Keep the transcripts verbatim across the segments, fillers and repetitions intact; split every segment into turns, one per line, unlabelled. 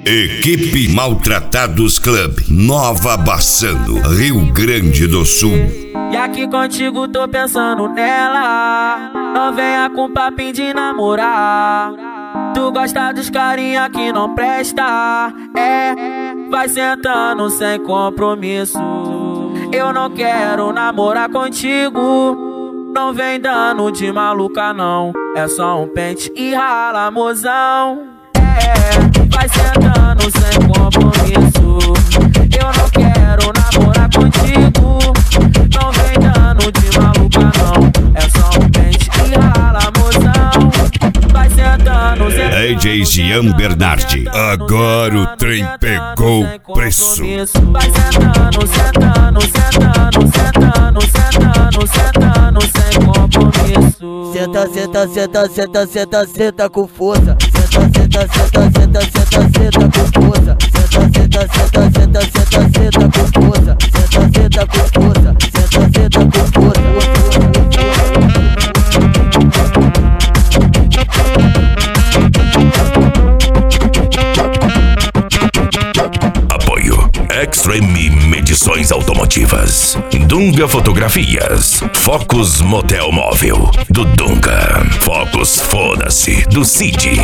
Equipe Maltratados Club, Nova Bassano, Rio Grande do Sul.
E aqui contigo tô pensando nela. Não venha com papinho de namorar. Tu gosta dos carinha que não presta. É, vai sentando sem compromisso. Eu não quero namorar contigo. Não vem dando de maluca não. É só um pente e rala, mozão. É, vai sentando sem compromisso. Eu não quero namorar contigo. Não vem dando de maluca não. É só um pente e rala, mozão. Vai sentando, sentando.
D J Jean Bernardi, agora o trem pegou preço.
Vai sentando, sentando, sentando, sentando, sentando, sentando sem compromisso.
Senta, senta, senta, senta, senta, senta com força. Senta, senta, senta, senta, senta, senta com força. Senta, senta, senta, senta, senta, senta com força. Senta, senta com força. Senta, senta com força.
Apoio Extreme Medições Automotivas, Dunga Fotografias, Focus Motel Móvel do Dunga, Focus Foda-se do Cid.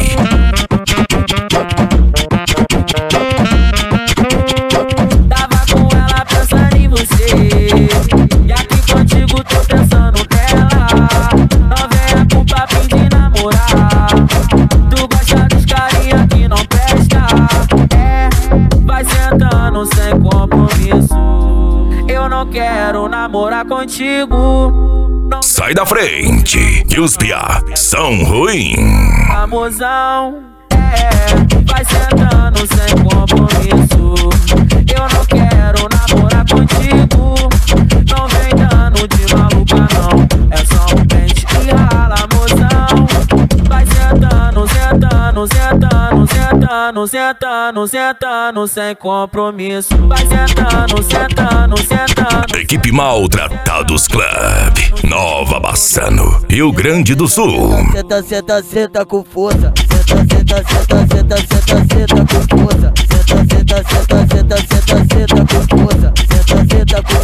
Tava com ela pensando em você. E aqui contigo tô pensando nela. Não venha com papinho de namorar. Tu gosta dos carinha que não presta. É, vai sentando sem compromisso. Eu não quero namorar contigo. Não
Sai da frente, que os piá são ruins.
amozão. É, vai sentando sem compromisso. Eu não quero namorar contigo. Não vem dando de maluca não. É só um pente e rala, mozão. Vai sentando, sentando, sentando, sentando, sentando, sentando sem compromisso. Vai sentando, sentando, sentando.
Equipe Maltratados Club, Nova Bassano, Rio Grande do Sul.
Senta, senta, senta com força. Senta, senta, senta, senta, senta, senta com força. Senta, senta, senta, senta, senta, senta com força. Senta, senta com